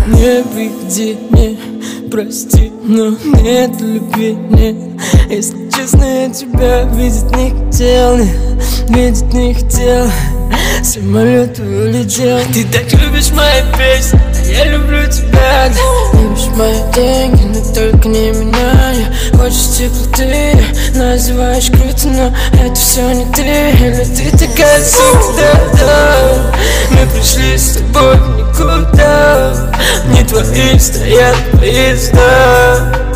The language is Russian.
Не приходи, не прости, но нет любви, нет. Если честно, я тебя видеть не хотел, не, видеть не хотел. Самолет улетел. Ты так любишь мои песни, а я люблю тебя. Любишь мои деньги, но только не меня. Я хочешь теплоты, называешь круто, но это все не ты. Или ты такая сука, да. Мы пришли с тобой в никуда. Не твои стоят поезда.